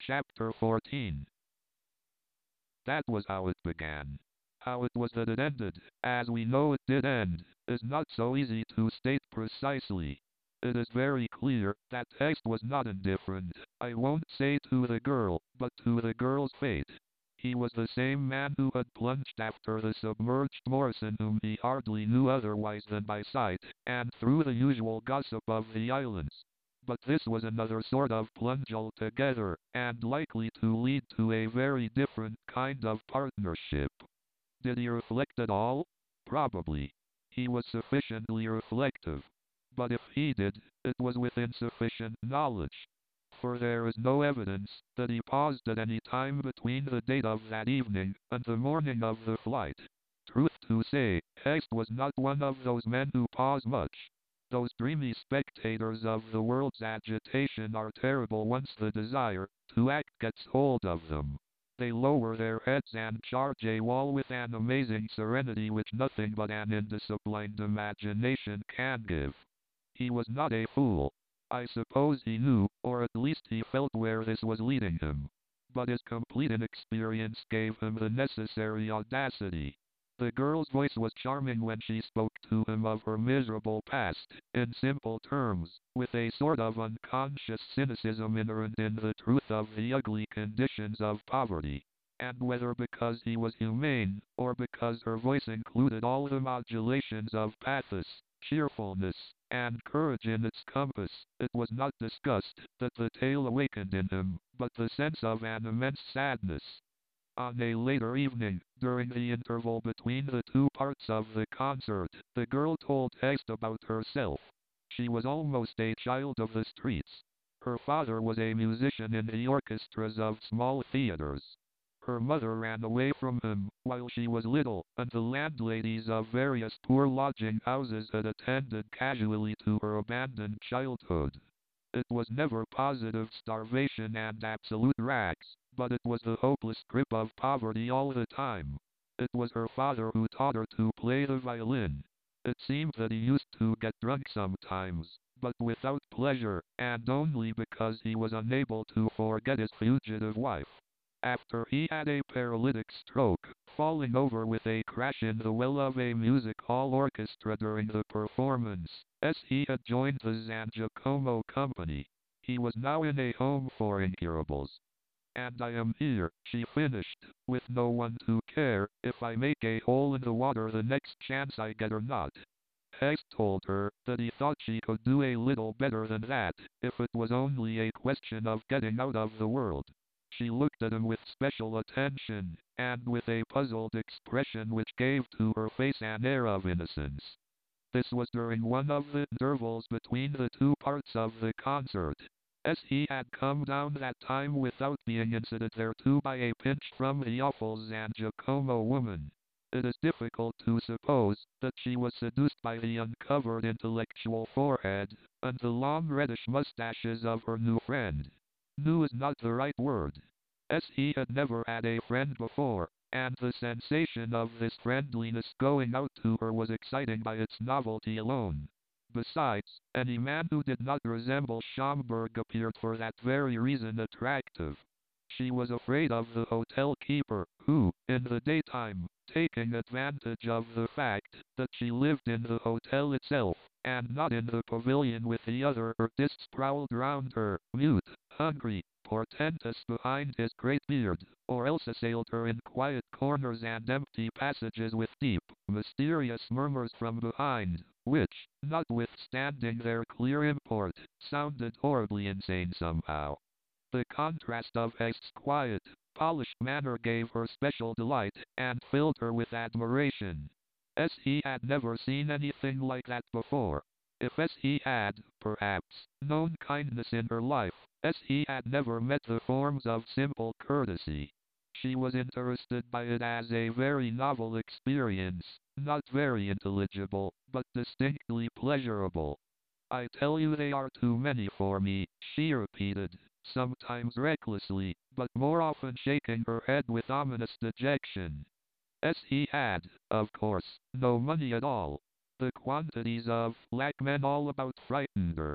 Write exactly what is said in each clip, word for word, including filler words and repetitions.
Chapter fourteen. That was how it began. How it was that it ended, as we know it did end, is not so easy to state precisely. It is very clear that Hext was not indifferent, I won't say to the girl, but to the girl's fate. He was the same man who had plunged after the submerged Morrison, whom he hardly knew otherwise than by sight, and through the usual gossip of the islands. But this was another sort of plunge altogether, and likely to lead to a very different kind of partnership. Did he reflect at all? Probably. He was sufficiently reflective. But if he did, it was with insufficient knowledge. For there is no evidence that he paused at any time between the date of that evening and the morning of the flight. Truth to say, Hext was not one of those men who pause much. Those dreamy spectators of the world's agitation are terrible once the desire to act gets hold of them. They lower their heads and charge a wall with an amazing serenity which nothing but an indisciplined imagination can give. He was not a fool. I suppose he knew, or at least he felt, where this was leading him. But his complete inexperience gave him the necessary audacity. The girl's voice was charming when she spoke to him of her miserable past, in simple terms, with a sort of unconscious cynicism inherent in the truth of the ugly conditions of poverty. And whether because he was humane, or because her voice included all the modulations of pathos, cheerfulness, and courage in its compass, it was not disgust that the tale awakened in him, but the sense of an immense sadness. On a later evening, during the interval between the two parts of the concert, the girl told Hext about herself. She was almost a child of the streets. Her father was a musician in the orchestras of small theaters. Her mother ran away from him while she was little, and the landladies of various poor lodging houses had attended casually to her abandoned childhood. It was never positive starvation and absolute rags, but it was the hopeless grip of poverty all the time. It was her father who taught her to play the violin. It seemed that he used to get drunk sometimes, but without pleasure, and only because he was unable to forget his fugitive wife. After he had a paralytic stroke, falling over with a crash in the well of a music hall orchestra during the performance, as he had joined the San Giacomo Company. He was now in a home for incurables. And I am here, she finished, with no one to care if I make a hole in the water the next chance I get or not. Hext told her that he thought she could do a little better than that, if it was only a question of getting out of the world. She looked at him with special attention, and with a puzzled expression which gave to her face an air of innocence. This was during one of the intervals between the two parts of the concert, as he had come down that time without being incited thereto by a pinch from the awful San Giacomo woman. It is difficult to suppose that she was seduced by the uncovered intellectual forehead, and the long reddish mustaches of her new friend. New is not the right word, as he had never had a friend before, and the sensation of this friendliness going out to her was exciting by its novelty alone. Besides, any man who did not resemble Schomburg appeared for that very reason attractive. She was afraid of the hotel keeper, who, in the daytime, taking advantage of the fact that she lived in the hotel itself, and not in the pavilion with the other artists, prowled round her, mute, hungry, portentous behind his great beard, or else assailed her in quiet corners and empty passages with deep, mysterious murmurs from behind, which, notwithstanding their clear import, sounded horribly insane somehow. The contrast of Hext's quiet, polished manner gave her special delight, and filled her with admiration. As he had never seen anything like that before. If as he had, perhaps, known kindness in her life, as he had never met the forms of simple courtesy. She was interested by it as a very novel experience, not very intelligible, but distinctly pleasurable. I tell you they are too many for me, she repeated, sometimes recklessly, but more often shaking her head with ominous dejection. As he had, of course, no money at all. The quantities of black men all about frightened her.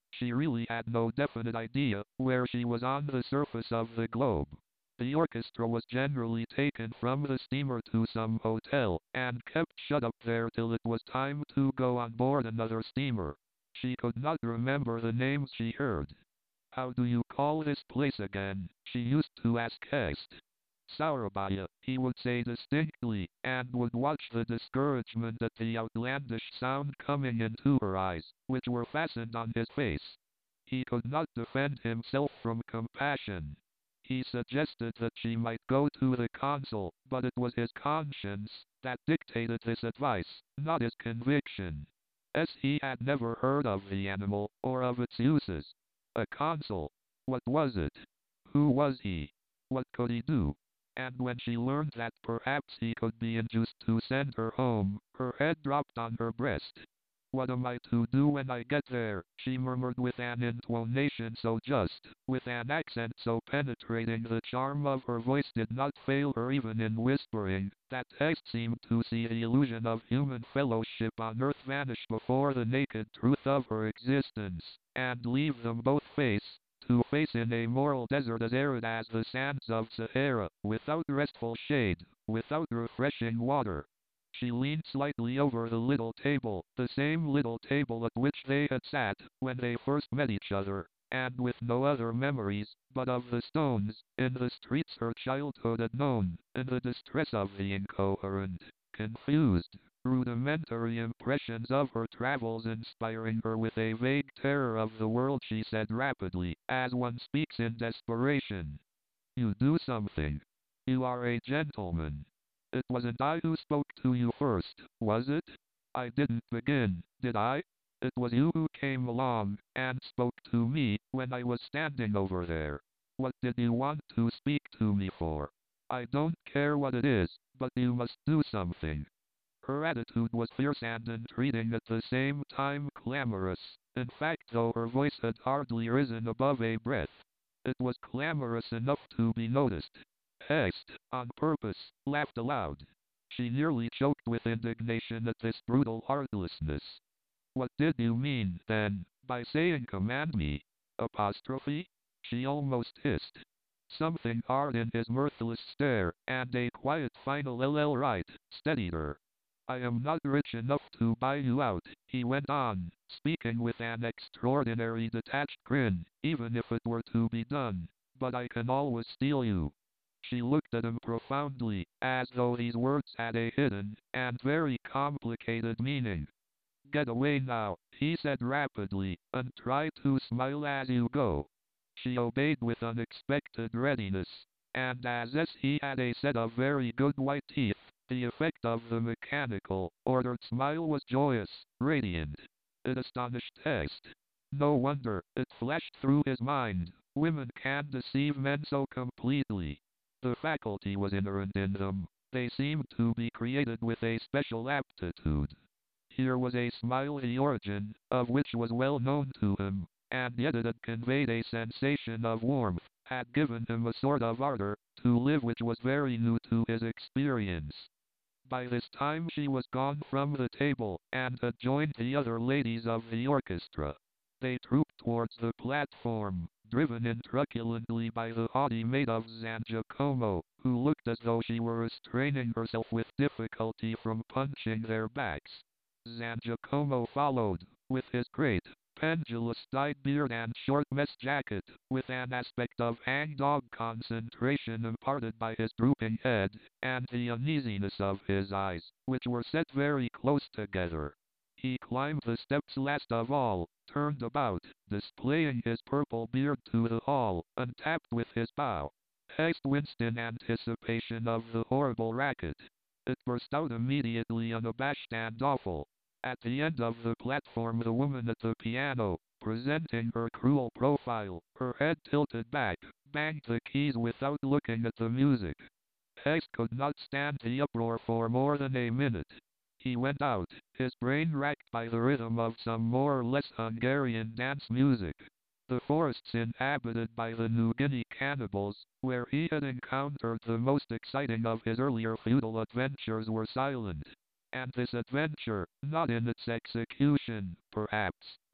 She really had no definite idea where she was on the surface of the globe. The orchestra was generally taken from the steamer to some hotel, and kept shut up there till it was time to go on board another steamer. She could not remember the names she heard. How do you call this place again? She used to ask Hest. Sourabaya, he would say distinctly, and would watch the discouragement at the outlandish sound coming into her eyes, which were fastened on his face. He could not defend himself from compassion. He suggested that she might go to the consul, but it was his conscience that dictated this advice, not his conviction. As he had never heard of the animal, or of its uses. A consul. What was it? Who was he? What could he do? And when she learned that perhaps he could be induced to send her home, her head dropped on her breast. What am I to do when I get there? She murmured with an intonation so just, with an accent so penetrating the charm of her voice did not fail her even in whispering, that Hest seemed to see the illusion of human fellowship on earth vanish before the naked truth of her existence, and leave them both face to face in a moral desert as arid as the sands of Sahara, without restful shade, without refreshing water. She leaned slightly over the little table, the same little table at which they had sat when they first met each other, and with no other memories but of the stones in the streets her childhood had known, in the distress of the incoherent, confused, rudimentary impressions of her travels inspiring her with a vague terror of the world, she said rapidly, as one speaks in desperation. You do something. You are a gentleman. It wasn't I who spoke to you first, was it? I didn't begin, did I? It was you who came along and spoke to me when I was standing over there. What did you want to speak to me for? I don't care what it is, but you must do something. Her attitude was fierce and entreating at the same time clamorous. In fact, though her voice had hardly risen above a breath, it was clamorous enough to be noticed. Hest, on purpose, laughed aloud. She nearly choked with indignation at this brutal heartlessness. What did you mean, then, by saying command me? Apostrophe? She almost hissed. Something hard in his mirthless stare, and a quiet final ll right, steadied her. I am not rich enough to buy you out, he went on, speaking with an extraordinary detached grin, even if it were to be done, but I can always steal you. She looked at him profoundly, as though these words had a hidden, and very complicated meaning. Get away now, he said rapidly, and try to smile as you go. She obeyed with unexpected readiness, and as if he had a set of very good white teeth, the effect of the mechanical, ordered smile was joyous, radiant. It astonished Hest. No wonder, it flashed through his mind, women can deceive men so completely. The faculty was inherent in them. They seemed to be created with a special aptitude. Here was a smile the origin of which was well known to him, and yet it had conveyed a sensation of warmth, had given him a sort of ardor to live which was very new to his experience. By this time she was gone from the table, and had joined the other ladies of the orchestra. They trooped towards the platform, driven in truculently by the haughty maid of Zangiacomo, who looked as though she were restraining herself with difficulty from punching their backs. Zangiacomo followed, with his great, pendulous dyed beard and short mess jacket, with an aspect of hangdog concentration imparted by his drooping head, and the uneasiness of his eyes, which were set very close together. He climbed the steps last of all, turned about, displaying his purple beard to the hall, and tapped with his bow. Hest winced in anticipation of the horrible racket. It burst out immediately unabashed and awful. At the end of the platform the woman at the piano, presenting her cruel profile, her head tilted back, banged the keys without looking at the music. Hest could not stand the uproar for more than a minute. He went out, his brain racked by the rhythm of some more or less Hungarian dance music. The forests inhabited by the New Guinea cannibals, where he had encountered the most exciting of his earlier feudal adventures, were silent. And this adventure, not in its execution, perhaps,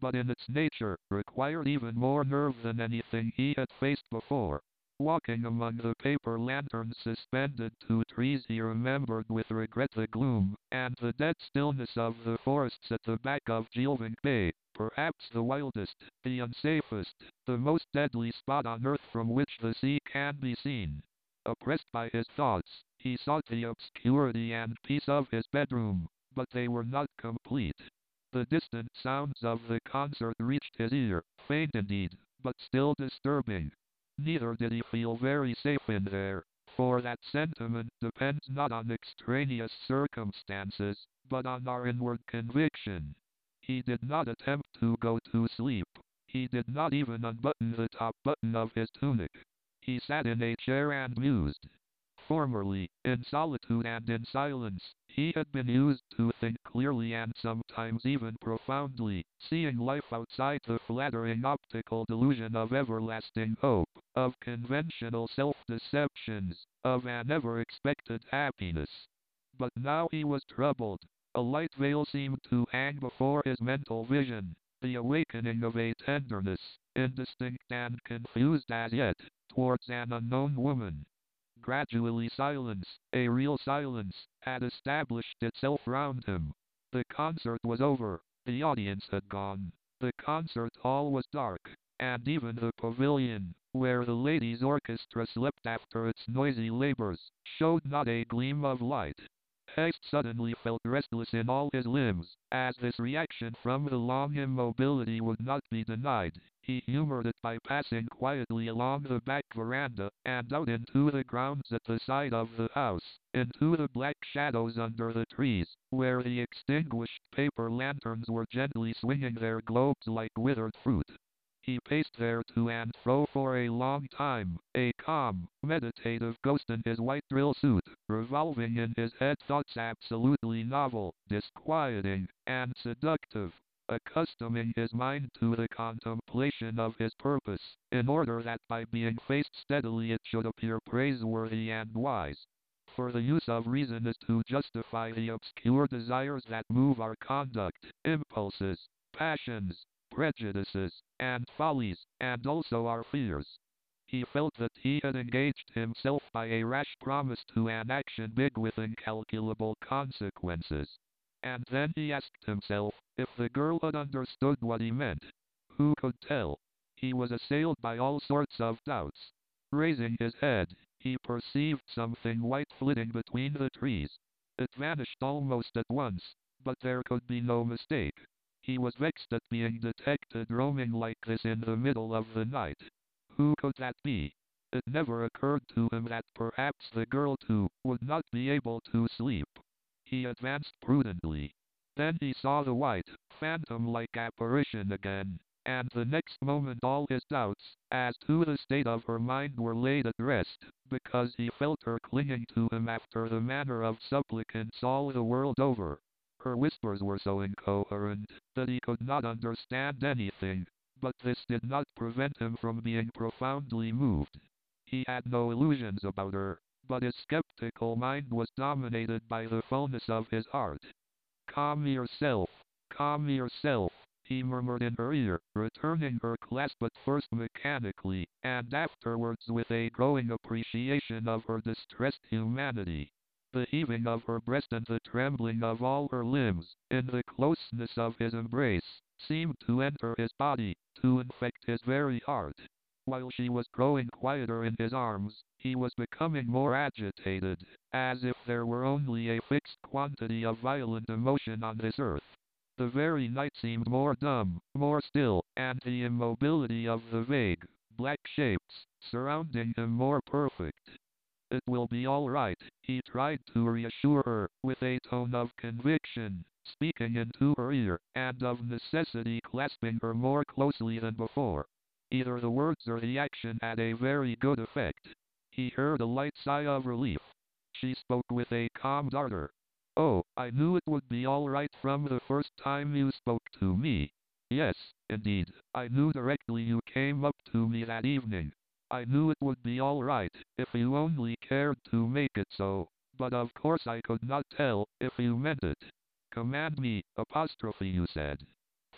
but in its nature, required even more nerve than anything he had faced before. Walking among the paper lanterns suspended to trees, he remembered with regret the gloom and the dead stillness of the forests at the back of Geelvink Bay, perhaps the wildest, the unsafest, the most deadly spot on earth from which the sea can be seen. Oppressed by his thoughts, he sought the obscurity and peace of his bedroom, but they were not complete. The distant sounds of the concert reached his ear, faint indeed, but still disturbing. Neither did he feel very safe in there, for that sentiment depends not on extraneous circumstances, but on our inward conviction. He did not attempt to go to sleep. He did not even unbutton the top button of his tunic. He sat in a chair and mused. Formerly, in solitude and in silence, he had been used to think clearly and sometimes even profoundly, seeing life outside the flattering optical delusion of everlasting hope, of conventional self-deceptions, of an ever-expected happiness. But now he was troubled. A light veil seemed to hang before his mental vision, the awakening of a tenderness, indistinct and confused as yet, towards an unknown woman. Gradually silence, a real silence, had established itself round him. The concert was over, the audience had gone, the concert hall was dark, and even the pavilion, where the ladies' orchestra slept after its noisy labors, showed not a gleam of light. Heyst suddenly felt restless in all his limbs, as this reaction from the long immobility would not be denied. He humored it by passing quietly along the back veranda, and out into the grounds at the side of the house, into the black shadows under the trees, where the extinguished paper lanterns were gently swinging their globes like withered fruit. He paced there to and fro for a long time, a calm, meditative ghost in his white drill suit, revolving in his head thoughts absolutely novel, disquieting, and seductive, accustoming his mind to the contemplation of his purpose, in order that by being faced steadily it should appear praiseworthy and wise. For the use of reason is to justify the obscure desires that move our conduct, impulses, passions, prejudices, and follies, and also our fears. He felt that he had engaged himself by a rash promise to an action big with incalculable consequences. And then he asked himself, if the girl had understood what he meant. Who could tell? He was assailed by all sorts of doubts. Raising his head, he perceived something white flitting between the trees. It vanished almost at once, but there could be no mistake. He was vexed at being detected roaming like this in the middle of the night. Who could that be? It never occurred to him that perhaps the girl too would not be able to sleep. He advanced prudently. Then he saw the white, phantom-like apparition again, and the next moment all his doubts as to the state of her mind were laid at rest, because he felt her clinging to him after the manner of supplicants all the world over. Her whispers were so incoherent that he could not understand anything, but this did not prevent him from being profoundly moved. He had no illusions about her, but his skeptical mind was dominated by the fullness of his heart. Calm yourself, calm yourself, he murmured in her ear, returning her clasp at first mechanically, and afterwards with a growing appreciation of her distressed humanity. The heaving of her breast and the trembling of all her limbs, in the closeness of his embrace, seemed to enter his body, to infect his very heart. While she was growing quieter in his arms, he was becoming more agitated, as if there were only a fixed quantity of violent emotion on this earth. The very night seemed more dumb, more still, and the immobility of the vague, black shapes surrounding him more perfect. It will be all right, he tried to reassure her, with a tone of conviction, speaking into her ear, and of necessity clasping her more closely than before. Either the words or the action had a very good effect. He heard a light sigh of relief. She spoke with a calm ardor. Oh, I knew it would be all right from the first time you spoke to me. Yes, indeed, I knew directly you came up to me that evening. I knew it would be all right, if you only cared to make it so, but of course I could not tell, if you meant it. Command me, apostrophe you said.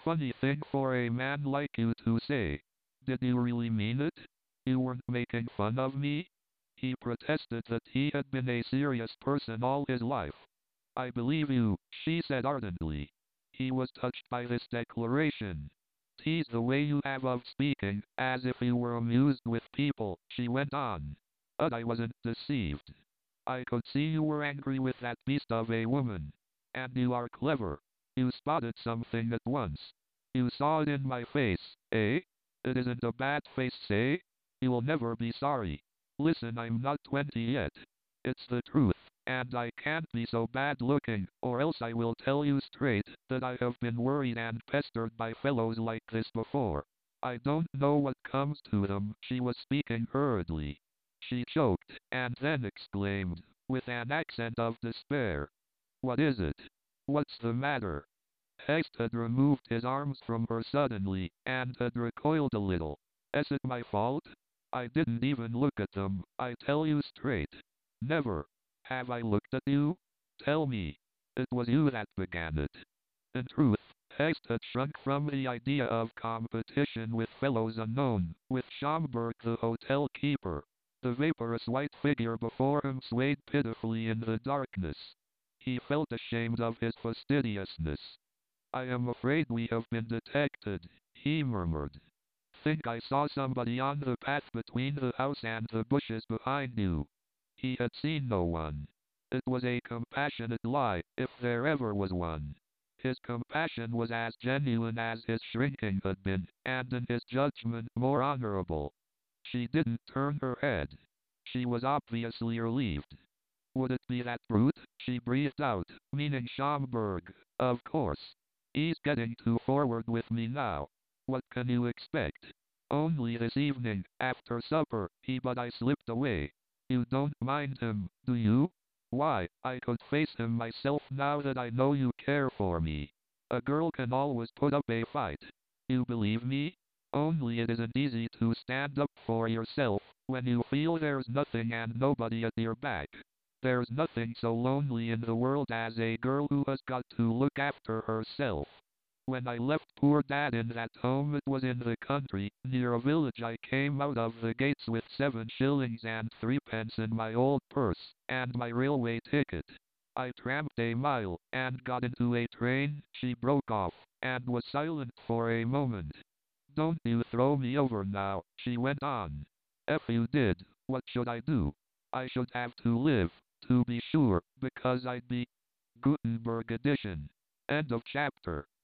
funny thing for a man like you to say. Did you really mean it? You weren't making fun of me? He protested that he had been a serious person all his life. I believe you, she said ardently. He was touched by this declaration. "'Tis the way you have of speaking, as if you were amused with people," she went on. But I wasn't deceived. I could see you were angry with that beast of a woman. And you are clever. You spotted something at once. You saw it in my face, eh? It isn't a bad face, eh? You'll never be sorry. Listen, I'm not twenty yet. It's the truth, and I can't be so bad looking, or else I will tell you straight that I have been worried and pestered by fellows like this before. I don't know what comes to them." She was speaking hurriedly. She choked, and then exclaimed, with an accent of despair, "What is it? What's the matter?" Heist had removed his arms from her suddenly, and had recoiled a little. "Is it my fault? I didn't even look at them, I tell you straight. Never. Have I looked at you? Tell me. It was you that began it." In truth, Heist had shrunk from the idea of competition with fellows unknown, with Schomburg the hotel keeper. The vaporous white figure before him swayed pitifully in the darkness. He felt ashamed of his fastidiousness. "I am afraid we have been detected," he murmured. "Think I saw somebody on the path between the house and the bushes behind you." He had seen no one. It was a compassionate lie, if there ever was one. His compassion was as genuine as his shrinking had been, and in his judgment more honorable. She didn't turn her head. She was obviously relieved. "Would it be that brute?" she breathed out, meaning Schomburg. "Of course. He's getting too forward with me now. What can you expect? Only this evening, after supper, he but I slipped away. You don't mind him, do you? Why, I could face him myself now that I know you care for me. A girl can always put up a fight. You believe me? Only it isn't easy to stand up for yourself when you feel there's nothing and nobody at your back. There's nothing so lonely in the world as a girl who has got to look after herself. When I left poor Dad in that home, it was in the country, near a village. I came out of the gates with seven shillings and threepence in my old purse, and my railway ticket. I tramped a mile, and got into a train." She broke off, and was silent for a moment. "Don't you throw me over now," she went on. "If you did, what should I do? I should have to live, to be sure, because I'd be..." Gutenberg edition. End of chapter.